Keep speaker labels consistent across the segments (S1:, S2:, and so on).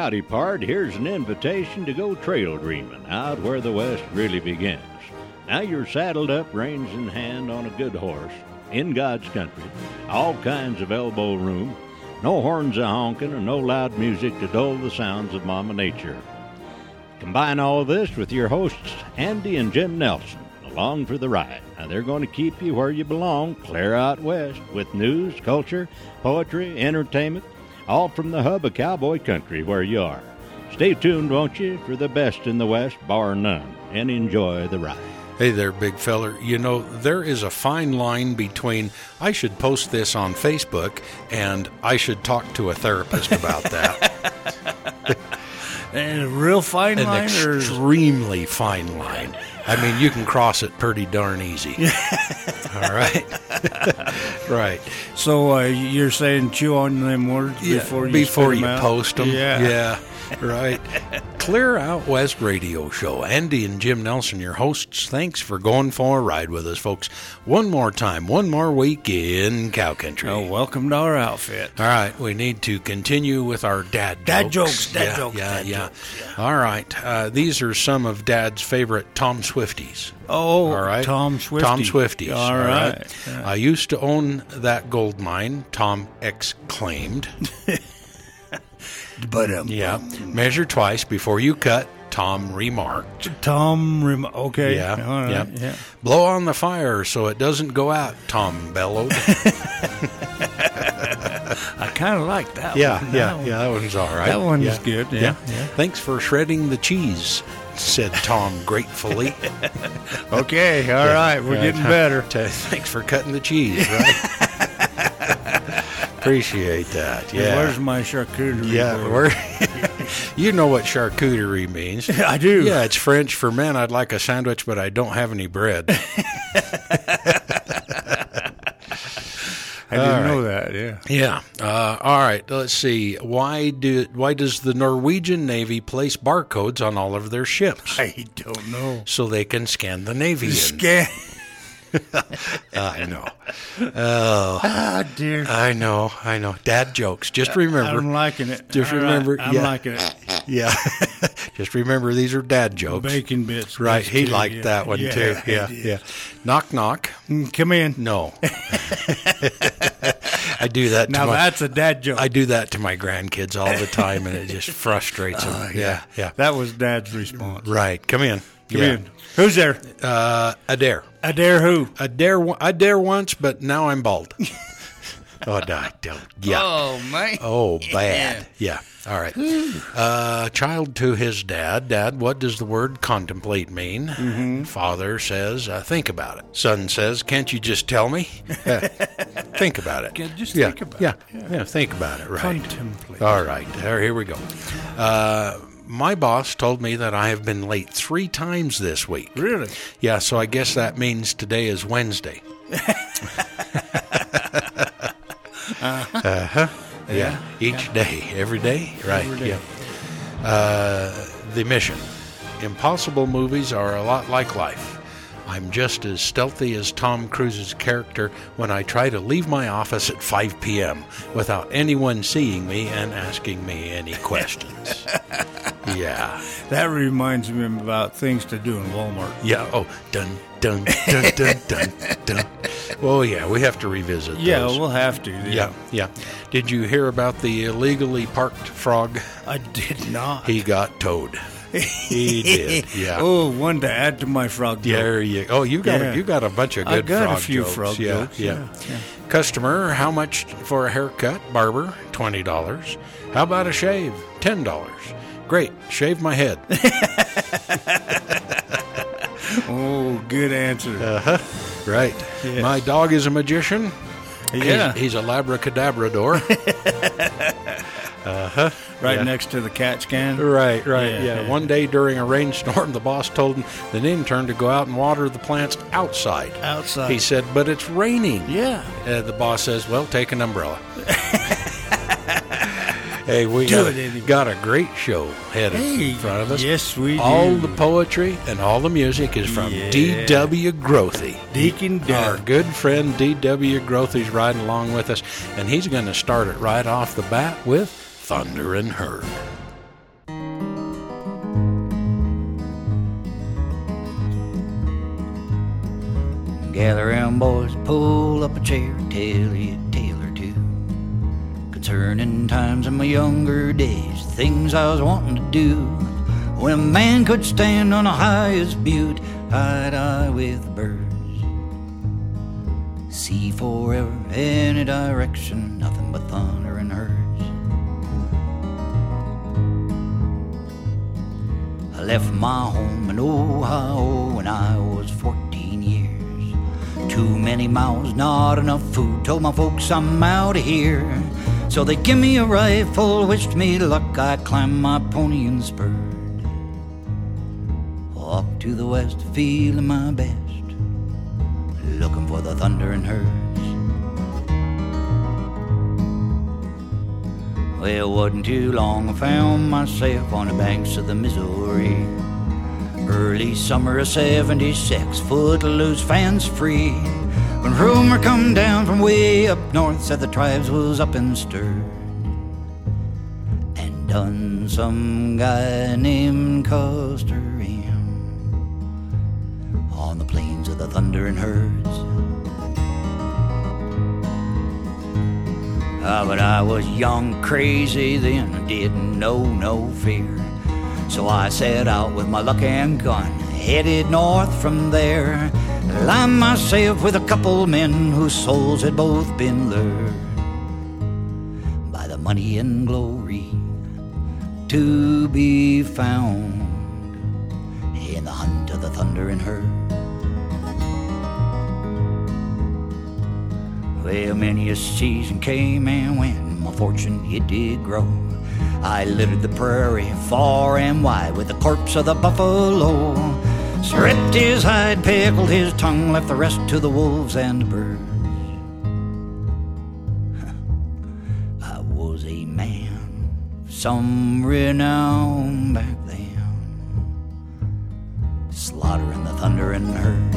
S1: howdy part, here's an invitation to go trail dreaming out where the West really begins. Now you're saddled up, reins in hand, on a good horse, in God's country, all kinds of elbow room, no horns a-honking and no loud music to dull the sounds of Mama Nature. Combine all this with your hosts, Andy and Jim Nelson, along for the ride. Now they're going to keep you where you belong, clear out west, with news, culture, poetry, entertainment, all from the hub of cowboy country where you are. Stay tuned, won't you, for the best in the West, bar none, and enjoy the ride.
S2: Hey there, big feller. You know, there is a fine line between I should post this on Facebook and I should talk to a therapist about that.
S3: And a real fine
S2: An
S3: line?
S2: extremely fine line. I mean, you can cross it pretty darn easy. All right? Right.
S3: So you're saying chew on them words before you spit 'em out?
S2: post them?
S3: Yeah.
S2: Right. Clear Out West Radio Show. Andy and Jim Nelson, your hosts. Thanks for going for a ride with us, folks. One more time, one more week in cow country.
S3: Oh, welcome to our outfit.
S2: All right, we need to continue with our dad
S3: jokes. Dad jokes.
S2: All right, these are some of Dad's favorite Tom Swifties.
S3: Oh,
S2: all right.
S3: Tom Swifty.
S2: Tom Swifties.
S3: All right. Yeah.
S2: I used to own that gold mine, Tom exclaimed.
S3: But
S2: measure twice before you cut, Tom remarked.
S3: Okay.
S2: Yeah.
S3: All right.
S2: Yeah.
S3: Yeah.
S2: Blow on the fire so it doesn't go out, Tom bellowed.
S3: I kind of like that one.
S2: Yeah, that one's all right.
S3: That one's good. Yeah.
S2: Thanks for shredding the cheese, said Tom gratefully.
S3: Okay, all right, we're getting better.
S2: Thanks for cutting the cheese, right? Appreciate that. Yeah.
S3: Where's my charcuterie?
S2: Yeah, you know what charcuterie means.
S3: I do.
S2: Yeah, it's French for men. I'd like a sandwich, but I don't have any bread.
S3: I didn't know that, yeah.
S2: Yeah. All right, let's see. Why does the Norwegian Navy place barcodes on all of their ships?
S3: I don't know.
S2: So they can scan the Navy.
S3: Scan.
S2: I know. Oh,
S3: dear.
S2: I know. Dad jokes. Just remember.
S3: I'm liking it.
S2: Just remember.
S3: I'm liking it.
S2: Yeah. Just remember, these are dad jokes.
S3: Bacon bits.
S2: Right. He liked that one, too. Yeah. Knock, knock.
S3: Come in.
S2: No. I do that to
S3: that's a dad joke.
S2: I do that to my grandkids all the time, and it just frustrates them. Yeah.
S3: That was Dad's response.
S2: Right. Come in.
S3: Come in. Who's there?
S2: Adair.
S3: Adair who?
S2: Adair once, but now I'm bald. Oh, no, don't. Yeah.
S3: Oh, man.
S2: Oh, bad. Yeah. All right. Child to his dad. Dad, what does the word contemplate mean? Mm-hmm. Father says, think about it. Son says, can't you just tell me? Think about it.
S3: Just think about it.
S2: Yeah, think about it. Right.
S3: Contemplate.
S2: All right. Here we go. My boss told me that I have been late 3 times this week.
S3: Really?
S2: Yeah, so I guess that means today is Wednesday. Yeah. Each day. Every day? Right.
S3: Every day.
S2: Yeah. The mission. Impossible movies are a lot like life. I'm just as stealthy as Tom Cruise's character when I try to leave my office at 5 p.m. without anyone seeing me and asking me any questions. Yeah.
S3: That reminds me about things to do in Walmart.
S2: Yeah. Oh, dun, dun, dun, dun, dun, dun. Oh, yeah, we have to revisit those.
S3: Yeah, we'll have to.
S2: Yeah. Did you hear about the illegally parked frog?
S3: I did not.
S2: He got towed. He did. Yeah.
S3: Oh, one to add to my frog joke.
S2: There you go. Oh, you got a bunch of good frog jokes.
S3: I got a few frog jokes. Yeah.
S2: Customer, how much for a haircut? Barber, $20. How about a shave? $10. Great. Shave my head.
S3: Oh, good answer.
S2: Right. Yes. My dog is a magician.
S3: Yeah.
S2: He's a labracadabrador.
S3: Right next to the cat scan.
S2: Right. Yeah. One day during a rainstorm, the boss told him the intern to go out and water the plants outside.
S3: Outside.
S2: He said, but it's raining.
S3: Yeah.
S2: The boss says, well, take an umbrella. Hey, we got a great show headed in front of us.
S3: Yes, we do.
S2: All the poetry and all the music is from D.W. Grothy.
S3: Deacon Doug.
S2: Our good friend D.W. Grothy's riding along with us, and he's going to start it right off the bat with Thunder and Herd.
S4: Gather round, boys, pull up a chair, tell you a tale or two concerning times in my younger days, things I was wanting to do. When a man could stand on the highest butte, eye to eye with birds, see forever any direction, nothing but thunder and herds. I left my home in Ohio when I was 14 years. Too many mouths, not enough food. Told my folks I'm out of here. So they give me a rifle, wished me luck. I climbed my pony and spurred off to the west, feeling my best, looking for the thunder and herds. Well, it wasn't too long I found myself on the banks of the Missouri. Early summer of 76, footloose, fans free. When rumor come down from way up north, said the tribes was up and stirred, and done some guy named Custer in on the plains of the thunder and herds. But I was young, crazy then, I didn't know no fear. So I set out with my luck and gun, headed north from there. Aligned myself with a couple men whose souls had both been lured by the money and glory to be found in the hunt of the thunder and herd. Well, many a season came and went, my fortune it did grow. I littered the prairie far and wide with the corpse of the buffalo. Stripped his hide, pickled his tongue, left the rest to the wolves and the birds. I was a man of some renown back then, slaughtering the thunder and herd.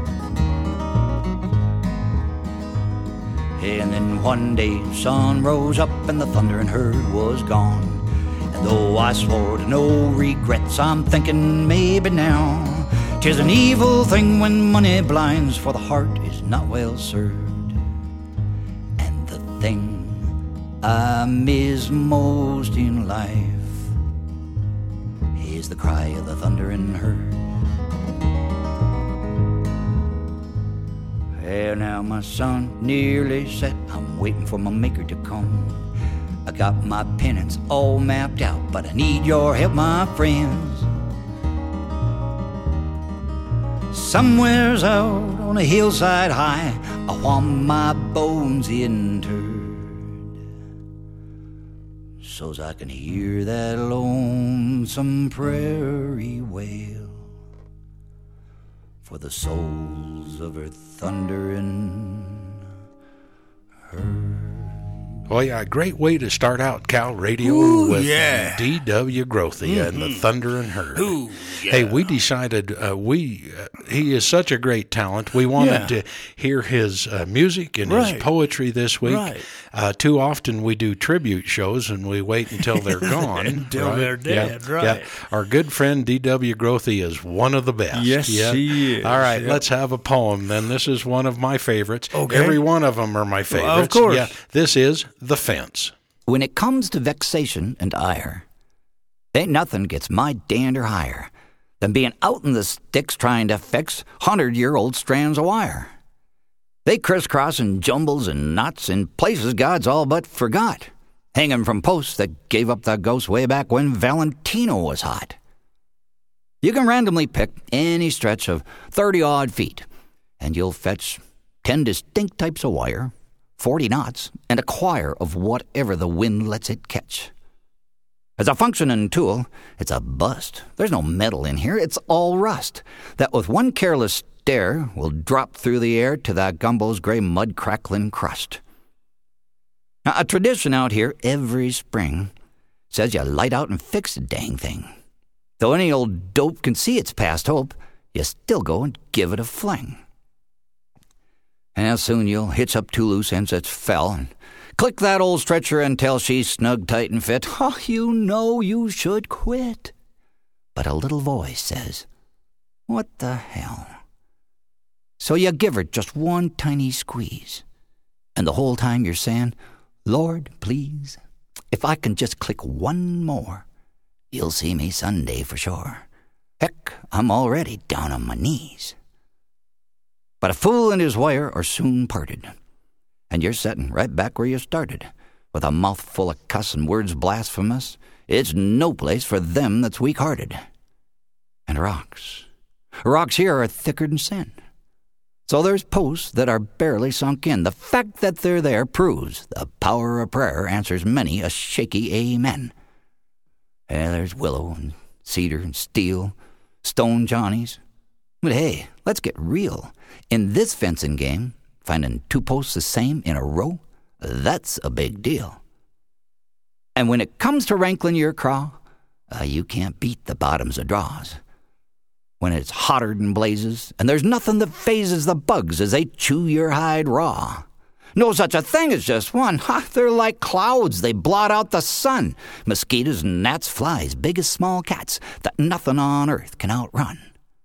S4: And then one day the sun rose up and the thunder and herd was gone. And though I swore to no regrets, I'm thinking maybe now 'tis an evil thing when money blinds, for the heart is not well served. And the thing I miss most in life is the cry of the thunder and herd. Well, now my sun nearly set, I'm waiting for my maker to come. I got my penance all mapped out, but I need your help, my friends. Somewheres out on a hillside high, I want my bones interred, so's I can hear that lonesome prairie wail for the souls of her thundering herd.
S2: Oh, yeah, a great way to start out Cal Radio.
S3: Ooh,
S2: with
S3: yeah.
S2: D.W. Grothe and the Thunder and Herd.
S3: Ooh, yeah.
S2: Hey, we decided he is such a great talent. We wanted to hear his music and his poetry this week.
S3: Right.
S2: Too often we do tribute shows and we wait until they're gone.
S3: Until they're dead,
S2: yeah,
S3: right.
S2: Yeah. Our good friend D.W. Grothe is one of the best.
S3: Yes, he is.
S2: All right, let's have a poem then. This is one of my favorites.
S3: Okay.
S2: Every one of them are my favorites.
S3: Well, of course.
S2: Yeah, this is The Fence.
S4: When it comes to vexation and ire, ain't nothing gets my dander higher than being out in the sticks trying to fix 100-year-old strands of wire. They crisscross and jumbles and knots in places God's all but forgot, hanging from posts that gave up the ghost way back when Valentino was hot. You can randomly pick any stretch of 30-odd feet, and you'll fetch 10 distinct types of wire, 40 knots, and a choir of whatever the wind lets it catch. As a functioning tool, it's a bust. There's no metal in here, it's all rust, that with one careless stare will drop through the air to that gumbo's gray mud-crackling crust. Now, a tradition out here every spring says you light out and fix the dang thing. Though any old dope can see it's past hope, you still go and give it a fling. And soon you'll hitch up two loose ends that's fell and click that old stretcher until she's snug, tight, and fit. Oh, you know you should quit. But a little voice says, "What the hell? So you give her just one tiny squeeze. And the whole time you're saying, Lord, please, if I can just click one more, you'll see me Sunday for sure. Heck, I'm already down on my knees. But a fool and his wire are soon parted, and you're setting right back where you started, with a mouth full of cuss and words blasphemous. It's no place for them that's weak-hearted. And rocks here are thicker than sin. So there's posts that are barely sunk in. The fact that they're there proves the power of prayer answers many a shaky amen. And there's willow and cedar and steel, stone Johnnies. But hey, let's get real. In this fencing game, finding two posts the same in a row, that's a big deal. And when it comes to rankling your craw, you can't beat the bottoms of draws. When it's hotter than blazes, and there's nothing that phases the bugs as they chew your hide raw. No such a thing as just one. They're like clouds. They blot out the sun. Mosquitoes and gnats, flies, big as small cats, that nothing on earth can outrun.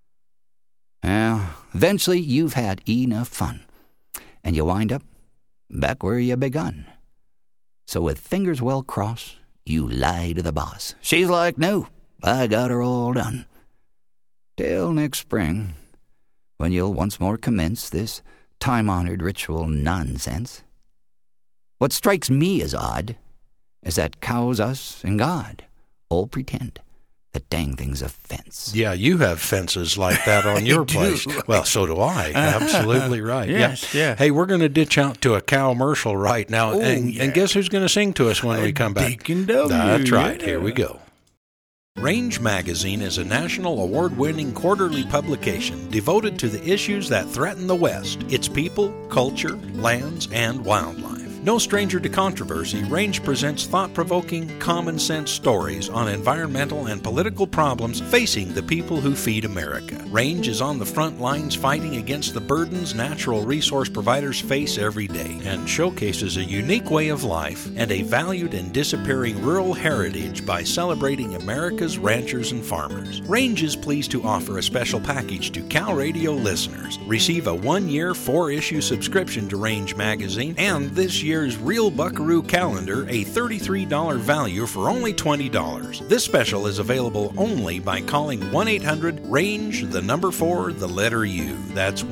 S4: Well, eventually you've had enough fun, and you wind up back where you begun. So with fingers well crossed, you lie to the boss. She's like, no, I got her all done. Till next spring, when you'll once more commence this time-honored ritual nonsense. What strikes me as odd is that cows, us, and God all pretend that dang thing's a fence.
S2: Yeah, you have fences like that on your place.
S3: Right.
S2: Well, so do I. Absolutely right.
S3: Yes, yeah.
S2: Hey, we're going to ditch out to a cow commercial right now. And guess who's going to sing to us when we come back?
S3: Deacon W.
S2: That's right. Here we go. Range Magazine is a national award-winning quarterly publication devoted to the issues that threaten the West, its people, culture, lands, and wildlife. No stranger to controversy, Range presents thought-provoking, common-sense stories on environmental and political problems facing the people who feed America. Range is on the front lines fighting against the burdens natural resource providers face every day and showcases a unique way of life and a valued and disappearing rural heritage by celebrating America's ranchers and farmers. Range is pleased to offer a special package to Cal Radio listeners. Receive a 1-year, 4-issue subscription to Range Magazine and this year's Real Buckaroo calendar, a $33 value for only $20. This special is available only by calling 1-800-RANGE, the number 4, the letter U. That's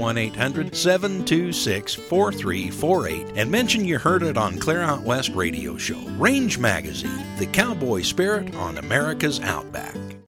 S2: 1-800-726-4348 and mention you heard it on Clear Out West Radio Show. Range Magazine, the cowboy spirit on America's Outback.